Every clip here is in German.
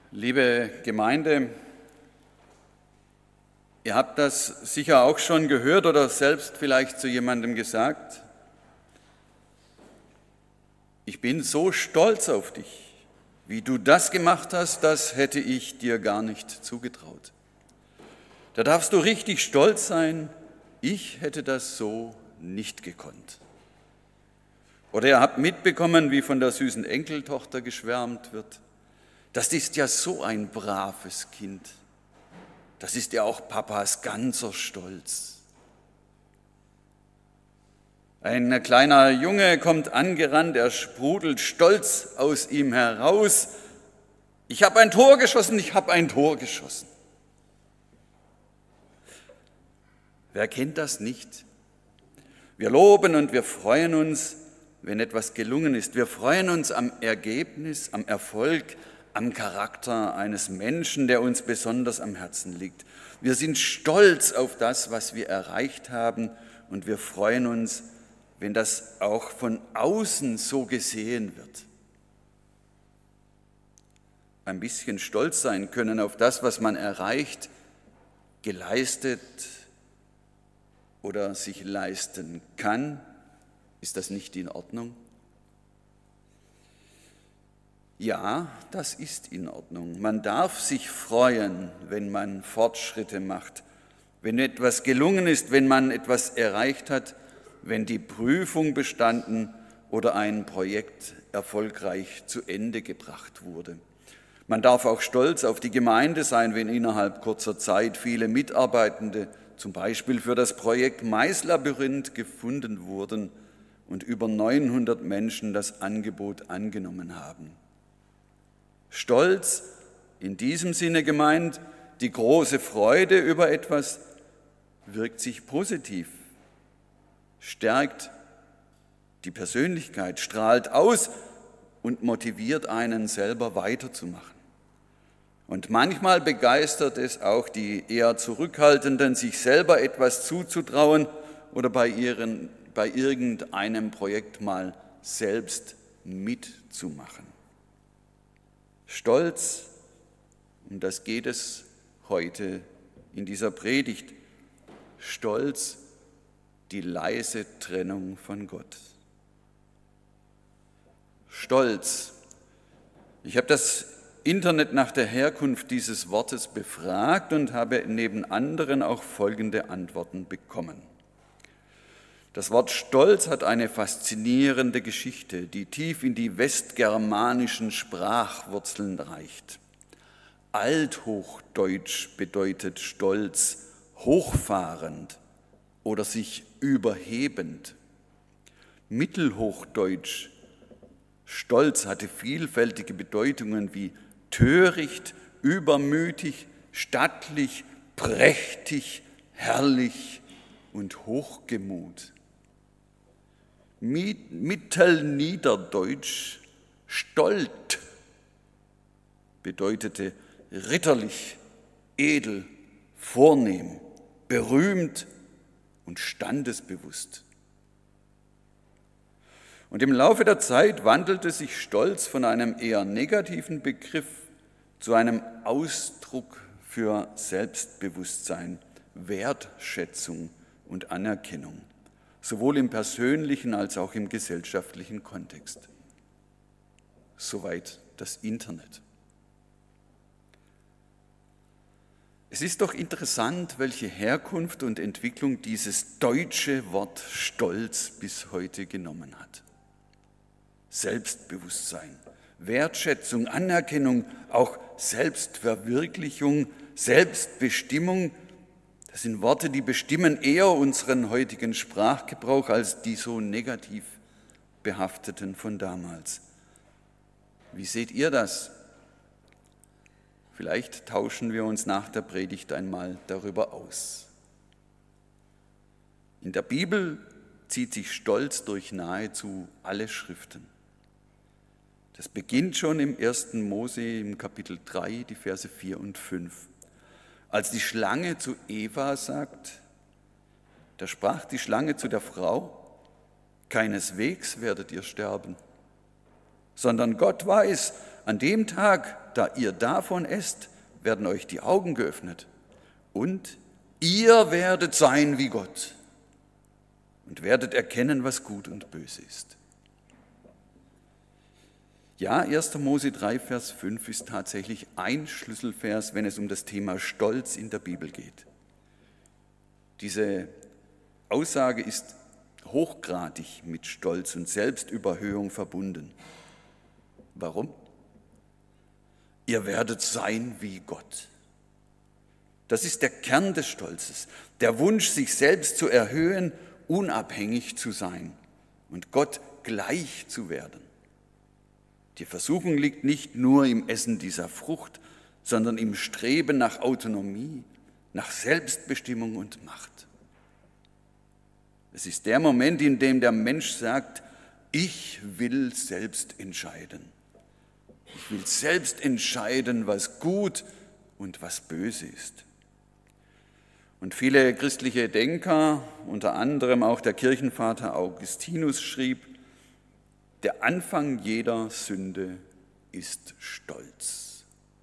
Liebe Gemeinde, ihr habt das sicher auch schon gehört oder selbst vielleicht zu jemandem gesagt. Ich bin so stolz auf dich, wie du das gemacht hast, das hätte ich dir gar nicht zugetraut. Da darfst du richtig stolz sein, ich hätte das so nicht gekonnt. Oder ihr habt mitbekommen, wie von der süßen Enkeltochter geschwärmt wird. Das ist ja so ein braves Kind. Das ist ja auch Papas ganzer Stolz. Ein kleiner Junge kommt angerannt, er sprudelt stolz aus ihm heraus. Ich habe ein Tor geschossen, ich habe ein Tor geschossen. Wer kennt das nicht? Wir loben und wir freuen uns, wenn etwas gelungen ist. Wir freuen uns am Ergebnis, am Erfolg, am Charakter eines Menschen, der uns besonders am Herzen liegt. Wir sind stolz auf das, was wir erreicht haben, und wir freuen uns, wenn das auch von außen so gesehen wird. Ein bisschen stolz sein können auf das, was man erreicht, geleistet oder sich leisten kann, ist das nicht in Ordnung? Ja, das ist in Ordnung. Man darf sich freuen, wenn man Fortschritte macht, wenn etwas gelungen ist, wenn man etwas erreicht hat, wenn die Prüfung bestanden oder ein Projekt erfolgreich zu Ende gebracht wurde. Man darf auch stolz auf die Gemeinde sein, wenn innerhalb kurzer Zeit viele Mitarbeitende, zum Beispiel für das Projekt Maislabyrinth, gefunden wurden und über 900 Menschen das Angebot angenommen haben. Stolz, in diesem Sinne gemeint, die große Freude über etwas, wirkt sich positiv, stärkt die Persönlichkeit, strahlt aus und motiviert einen selber weiterzumachen. Und manchmal begeistert es auch die eher Zurückhaltenden, sich selber etwas zuzutrauen oder bei irgendeinem Projekt mal selbst mitzumachen. Stolz, um das geht es heute in dieser Predigt. Stolz, die leise Trennung von Gott. Stolz. Ich habe das Internet nach der Herkunft dieses Wortes befragt und habe neben anderen auch folgende Antworten bekommen. Das Wort Stolz hat eine faszinierende Geschichte, die tief in die westgermanischen Sprachwurzeln reicht. Althochdeutsch bedeutet Stolz hochfahrend oder sich überhebend. Mittelhochdeutsch Stolz hatte vielfältige Bedeutungen wie töricht, übermütig, stattlich, prächtig, herrlich und hochgemut. Mittelniederdeutsch stolt bedeutete ritterlich, edel, vornehm, berühmt und standesbewusst. Und im Laufe der Zeit wandelte sich Stolz von einem eher negativen Begriff zu einem Ausdruck für Selbstbewusstsein, Wertschätzung und Anerkennung, sowohl im persönlichen als auch im gesellschaftlichen Kontext. Soweit das Internet. Es ist doch interessant, welche Herkunft und Entwicklung dieses deutsche Wort Stolz bis heute genommen hat. Selbstbewusstsein, Wertschätzung, Anerkennung, auch Selbstverwirklichung, Selbstbestimmung, das sind Worte, die bestimmen eher unseren heutigen Sprachgebrauch als die so negativ behafteten von damals. Wie seht ihr das? Vielleicht tauschen wir uns nach der Predigt einmal darüber aus. In der Bibel zieht sich Stolz durch nahezu alle Schriften. Das beginnt schon im 1. Mose im Kapitel 3, die Verse 4 und 5. Als die Schlange zu Eva sagt, da sprach die Schlange zu der Frau, keineswegs werdet ihr sterben, sondern Gott weiß, an dem Tag, da ihr davon esst, werden euch die Augen geöffnet und ihr werdet sein wie Gott und werdet erkennen, was gut und böse ist. Ja, 1. Mose 3, Vers 5 ist tatsächlich ein Schlüsselvers, wenn es um das Thema Stolz in der Bibel geht. Diese Aussage ist hochgradig mit Stolz und Selbstüberhöhung verbunden. Warum? Ihr werdet sein wie Gott. Das ist der Kern des Stolzes, der Wunsch, sich selbst zu erhöhen, unabhängig zu sein und Gott gleich zu werden. Die Versuchung liegt nicht nur im Essen dieser Frucht, sondern im Streben nach Autonomie, nach Selbstbestimmung und Macht. Es ist der Moment, in dem der Mensch sagt, ich will selbst entscheiden. Ich will selbst entscheiden, was gut und was böse ist. Und viele christliche Denker, unter anderem auch der Kirchenvater Augustinus, schrieb, der Anfang jeder Sünde ist Stolz.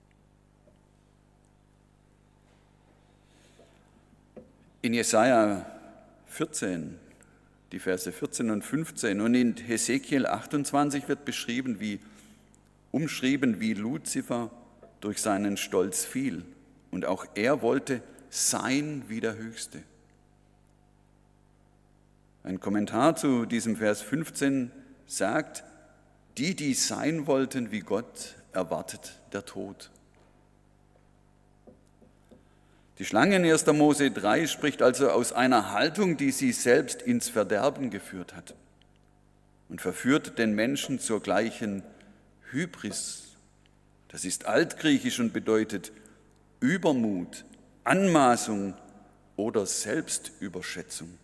In Jesaja 14, die Verse 14 und 15 und in Hesekiel 28 wird umschrieben, wie Luzifer durch seinen Stolz fiel. Und auch er wollte sein wie der Höchste. Ein Kommentar zu diesem Vers 15 sagt, die sein wollten wie Gott, erwartet der Tod. Die Schlange in 1. Mose 3 spricht also aus einer Haltung, die sie selbst ins Verderben geführt hat und verführt den Menschen zur gleichen Hybris. Das ist altgriechisch und bedeutet Übermut, Anmaßung oder Selbstüberschätzung.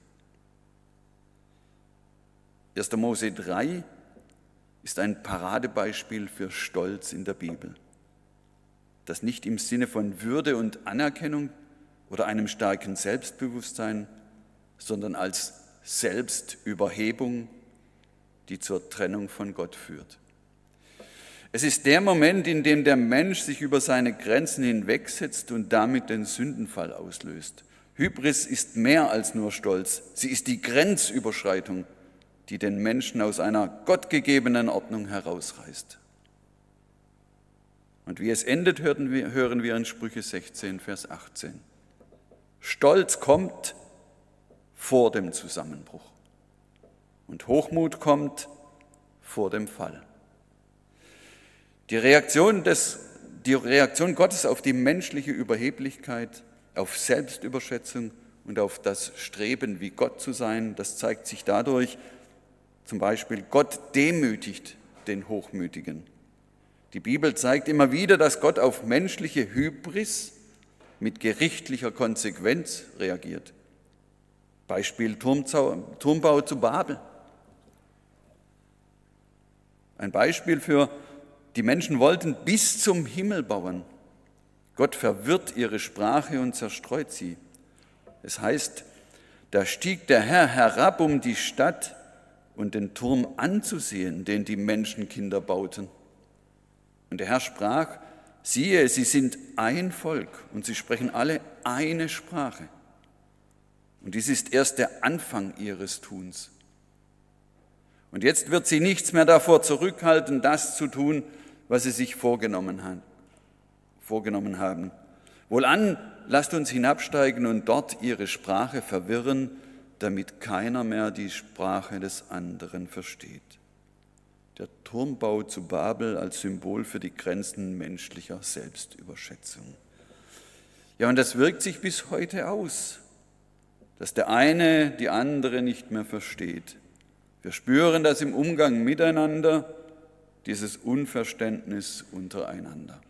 1. Mose 3 ist ein Paradebeispiel für Stolz in der Bibel, das nicht im Sinne von Würde und Anerkennung oder einem starken Selbstbewusstsein, sondern als Selbstüberhebung, die zur Trennung von Gott führt. Es ist der Moment, in dem der Mensch sich über seine Grenzen hinwegsetzt und damit den Sündenfall auslöst. Hybris ist mehr als nur Stolz, sie ist die Grenzüberschreitung, die den Menschen aus einer gottgegebenen Ordnung herausreißt. Und wie es endet, hören wir in Sprüche 16, Vers 18. Stolz kommt vor dem Zusammenbruch und Hochmut kommt vor dem Fall. Die Reaktion Gottes auf die menschliche Überheblichkeit, auf Selbstüberschätzung und auf das Streben, wie Gott zu sein, das zeigt sich dadurch, zum Beispiel, Gott demütigt den Hochmütigen. Die Bibel zeigt immer wieder, dass Gott auf menschliche Hybris mit gerichtlicher Konsequenz reagiert. Beispiel Turmbau zu Babel. Ein Beispiel für, die Menschen wollten bis zum Himmel bauen. Gott verwirrt ihre Sprache und zerstreut sie. Es heißt, da stieg der Herr herab, um die Stadt und den Turm anzusehen, den die Menschenkinder bauten. Und der Herr sprach, siehe, sie sind ein Volk und sie sprechen alle eine Sprache. Und dies ist erst der Anfang ihres Tuns. Und jetzt wird sie nichts mehr davor zurückhalten, das zu tun, was sie sich vorgenommen haben. Wohlan, lasst uns hinabsteigen und dort ihre Sprache verwirren, damit keiner mehr die Sprache des anderen versteht. Der Turmbau zu Babel als Symbol für die Grenzen menschlicher Selbstüberschätzung. Ja, und das wirkt sich bis heute aus, dass der eine die andere nicht mehr versteht. Wir spüren das im Umgang miteinander, dieses Unverständnis untereinander.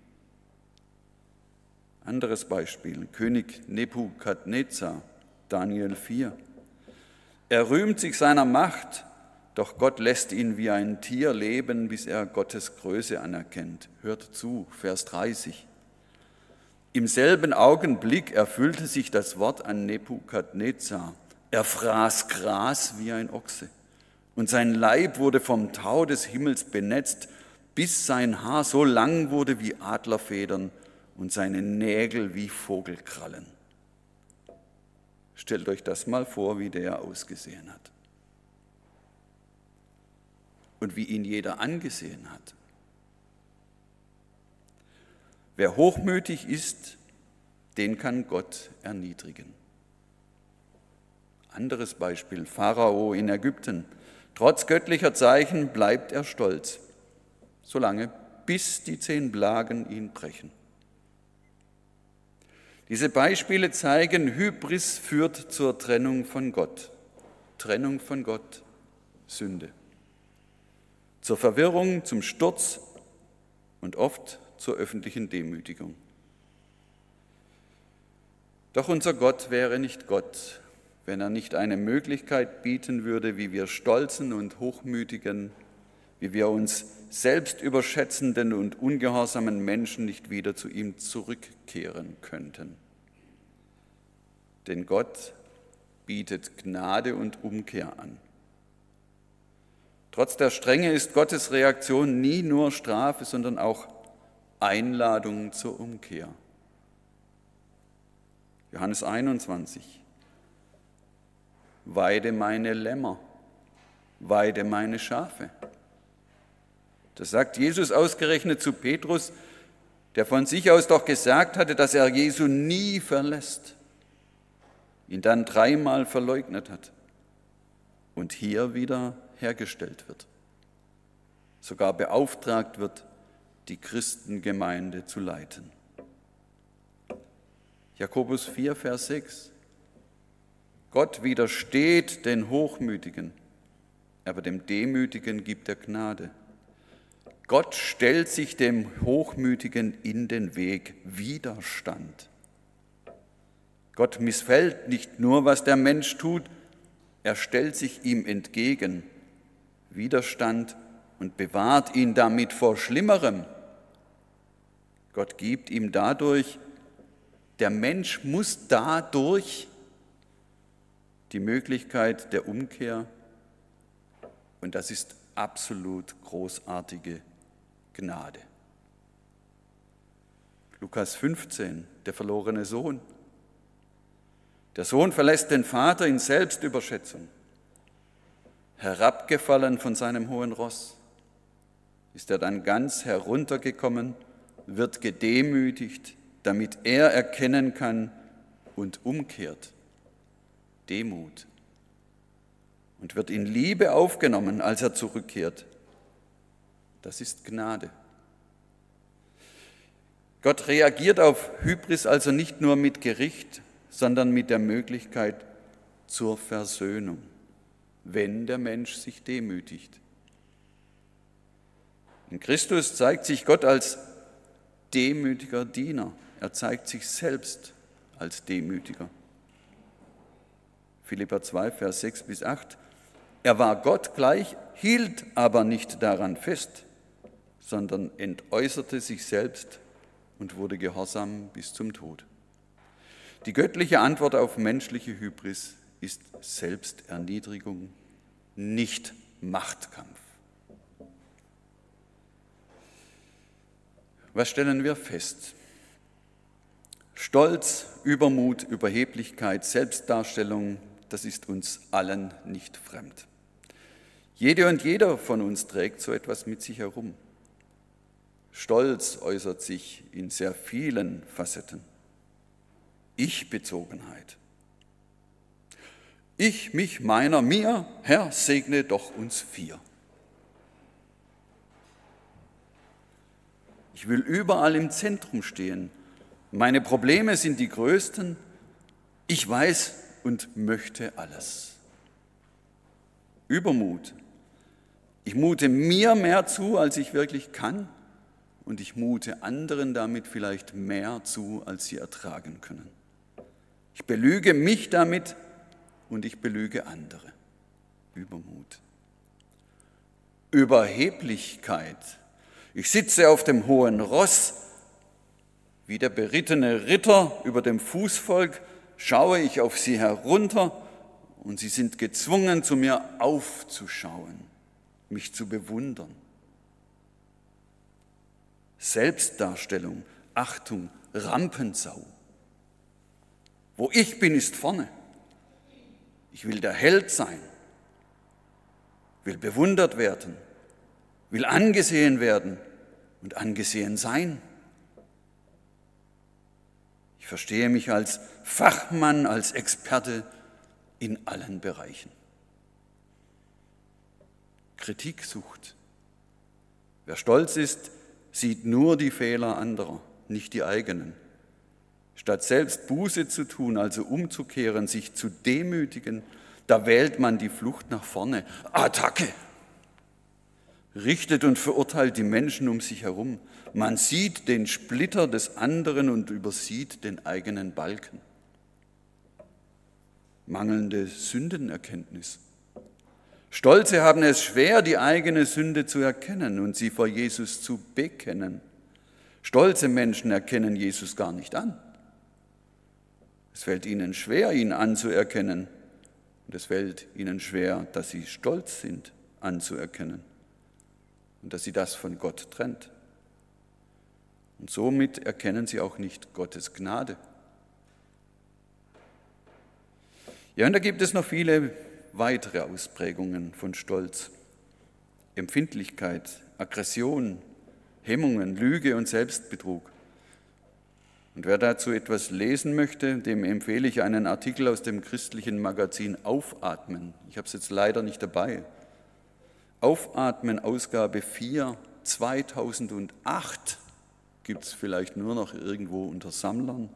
Anderes Beispiel, König Nebukadnezar, Daniel 4. Er rühmt sich seiner Macht, doch Gott lässt ihn wie ein Tier leben, bis er Gottes Größe anerkennt. Hört zu, Vers 30. Im selben Augenblick erfüllte sich das Wort an Nebukadnezar. Er fraß Gras wie ein Ochse und sein Leib wurde vom Tau des Himmels benetzt, bis sein Haar so lang wurde wie Adlerfedern und seine Nägel wie Vogelkrallen. Stellt euch das mal vor, wie der ausgesehen hat. Und wie ihn jeder angesehen hat. Wer hochmütig ist, den kann Gott erniedrigen. Anderes Beispiel, Pharao in Ägypten. Trotz göttlicher Zeichen bleibt er stolz, solange bis die 10 Plagen ihn brechen. Diese Beispiele zeigen, Hybris führt zur Trennung von Gott. Trennung von Gott, Sünde. Zur Verwirrung, zum Sturz und oft zur öffentlichen Demütigung. Doch unser Gott wäre nicht Gott, wenn er nicht eine Möglichkeit bieten würde, wie wir stolzen und hochmütigen, wie wir uns selbst überschätzenden und ungehorsamen Menschen nicht wieder zu ihm zurückkehren könnten. Denn Gott bietet Gnade und Umkehr an. Trotz der Strenge ist Gottes Reaktion nie nur Strafe, sondern auch Einladung zur Umkehr. Johannes 21. Weide meine Lämmer, weide meine Schafe. Das sagt Jesus ausgerechnet zu Petrus, der von sich aus doch gesagt hatte, dass er Jesu nie verlässt, ihn dann 3-mal verleugnet hat und hier wieder hergestellt wird, sogar beauftragt wird, die Christengemeinde zu leiten. Jakobus 4, Vers 6. Gott widersteht den Hochmütigen, aber dem Demütigen gibt er Gnade. Gott stellt sich dem Hochmütigen in den Weg, Widerstand. Gott missfällt nicht nur, was der Mensch tut, er stellt sich ihm entgegen, Widerstand, und bewahrt ihn damit vor Schlimmerem. Gott gibt ihm dadurch, der Mensch muss dadurch die Möglichkeit der Umkehr, und das ist absolut großartige Gnade. Lukas 15, der verlorene Sohn. Der Sohn verlässt den Vater in Selbstüberschätzung. Herabgefallen von seinem hohen Ross, ist er dann ganz heruntergekommen, wird gedemütigt, damit er erkennen kann und umkehrt. Demut. Und wird in Liebe aufgenommen, als er zurückkehrt. Das ist Gnade. Gott reagiert auf Hybris also nicht nur mit Gericht, sondern mit der Möglichkeit zur Versöhnung, wenn der Mensch sich demütigt. In Christus zeigt sich Gott als demütiger Diener. Er zeigt sich selbst als demütiger. Philipper 2, Vers 6 bis 8. Er war Gott gleich, hielt aber nicht daran fest, sondern entäußerte sich selbst und wurde gehorsam bis zum Tod. Die göttliche Antwort auf menschliche Hybris ist Selbsterniedrigung, nicht Machtkampf. Was stellen wir fest? Stolz, Übermut, Überheblichkeit, Selbstdarstellung, das ist uns allen nicht fremd. Jede und jeder von uns trägt so etwas mit sich herum. Stolz äußert sich in sehr vielen Facetten. Ich-Bezogenheit. Ich, mich, meiner, mir, Herr, segne doch uns 4. Ich will überall im Zentrum stehen. Meine Probleme sind die größten. Ich weiß und möchte alles. Übermut. Ich mute mir mehr zu, als ich wirklich kann. Und ich mute anderen damit vielleicht mehr zu, als sie ertragen können. Ich belüge mich damit und ich belüge andere. Übermut. Überheblichkeit. Ich sitze auf dem hohen Ross, wie der berittene Ritter über dem Fußvolk, schaue ich auf sie herunter und sie sind gezwungen, zu mir aufzuschauen, mich zu bewundern. Selbstdarstellung, Achtung, Rampensau. Wo ich bin, ist vorne. Ich will der Held sein, will bewundert werden, will angesehen werden und angesehen sein. Ich verstehe mich als Fachmann, als Experte in allen Bereichen. Kritiksucht. Wer stolz ist, sieht nur die Fehler anderer, nicht die eigenen. Statt selbst Buße zu tun, also umzukehren, sich zu demütigen, da wählt man die Flucht nach vorne. Attacke! Richtet und verurteilt die Menschen um sich herum. Man sieht den Splitter des anderen und übersieht den eigenen Balken. Mangelnde Sündenerkenntnis. Stolze haben es schwer, die eigene Sünde zu erkennen und sie vor Jesus zu bekennen. Stolze Menschen erkennen Jesus gar nicht an. Es fällt ihnen schwer, ihn anzuerkennen. Und es fällt ihnen schwer, dass sie stolz sind, anzuerkennen. Und dass sie das von Gott trennt. Und somit erkennen sie auch nicht Gottes Gnade. Ja, und da gibt es noch viele weitere Ausprägungen von Stolz. Empfindlichkeit, Aggression, Hemmungen, Lüge und Selbstbetrug. Und wer dazu etwas lesen möchte, dem empfehle ich einen Artikel aus dem christlichen Magazin Aufatmen. Ich habe es jetzt leider nicht dabei. Aufatmen, Ausgabe 4, 2008, gibt es vielleicht nur noch irgendwo unter Sammlern.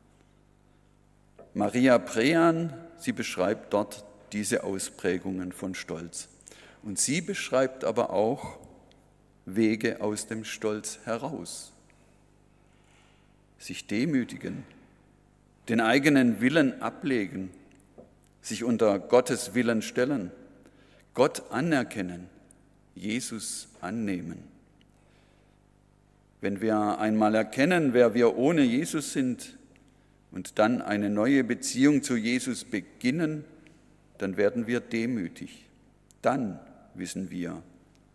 Maria Prean, sie beschreibt dort diese Ausprägungen von Stolz. Und sie beschreibt aber auch Wege aus dem Stolz heraus. Sich demütigen, den eigenen Willen ablegen, sich unter Gottes Willen stellen, Gott anerkennen, Jesus annehmen. Wenn wir einmal erkennen, wer wir ohne Jesus sind und dann eine neue Beziehung zu Jesus beginnen, dann werden wir demütig. Dann wissen wir,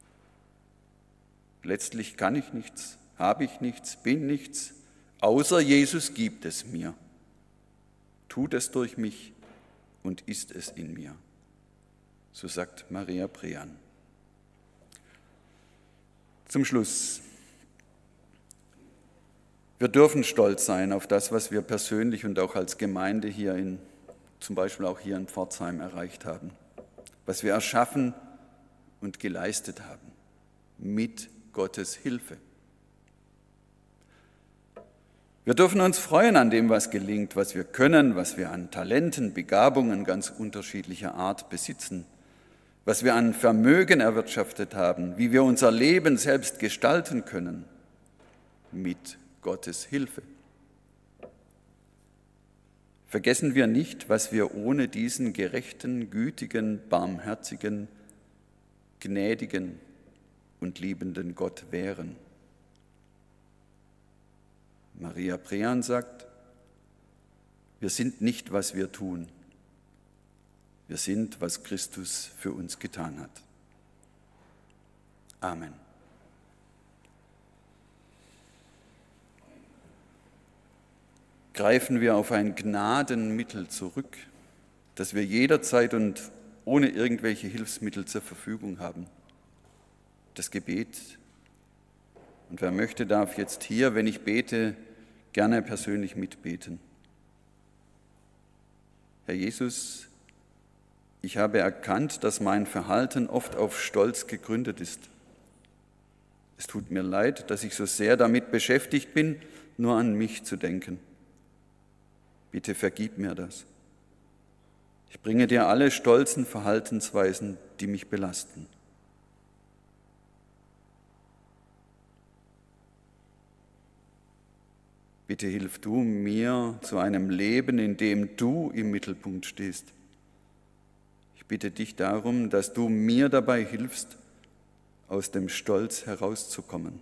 letztlich kann ich nichts, habe ich nichts, bin nichts, außer Jesus gibt es mir. Tut es durch mich und ist es in mir. So sagt Maria Prean. Zum Schluss. Wir dürfen stolz sein auf das, was wir persönlich und auch als Gemeinde hier zum Beispiel auch hier in Pforzheim erreicht haben, was wir erschaffen und geleistet haben, mit Gottes Hilfe. Wir dürfen uns freuen an dem, was gelingt, was wir können, was wir an Talenten, Begabungen ganz unterschiedlicher Art besitzen, was wir an Vermögen erwirtschaftet haben, wie wir unser Leben selbst gestalten können, mit Gottes Hilfe. Vergessen wir nicht, was wir ohne diesen gerechten, gütigen, barmherzigen, gnädigen und liebenden Gott wären. Maria Prean sagt, wir sind nicht, was wir tun. Wir sind, was Christus für uns getan hat. Amen. Greifen wir auf ein Gnadenmittel zurück, das wir jederzeit und ohne irgendwelche Hilfsmittel zur Verfügung haben. Das Gebet. Und wer möchte, darf jetzt hier, wenn ich bete, gerne persönlich mitbeten. Herr Jesus, ich habe erkannt, dass mein Verhalten oft auf Stolz gegründet ist. Es tut mir leid, dass ich so sehr damit beschäftigt bin, nur an mich zu denken. Bitte vergib mir das. Ich bringe dir alle stolzen Verhaltensweisen, die mich belasten. Bitte hilf du mir zu einem Leben, in dem du im Mittelpunkt stehst. Ich bitte dich darum, dass du mir dabei hilfst, aus dem Stolz herauszukommen.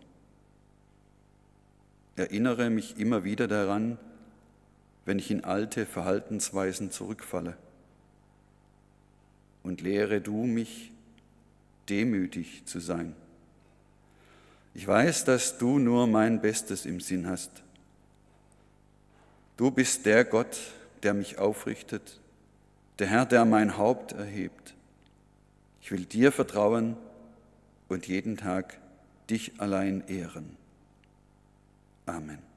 Erinnere mich immer wieder daran, wenn ich in alte Verhaltensweisen zurückfalle. Und lehre du mich, demütig zu sein. Ich weiß, dass du nur mein Bestes im Sinn hast. Du bist der Gott, der mich aufrichtet, der Herr, der mein Haupt erhebt. Ich will dir vertrauen und jeden Tag dich allein ehren. Amen.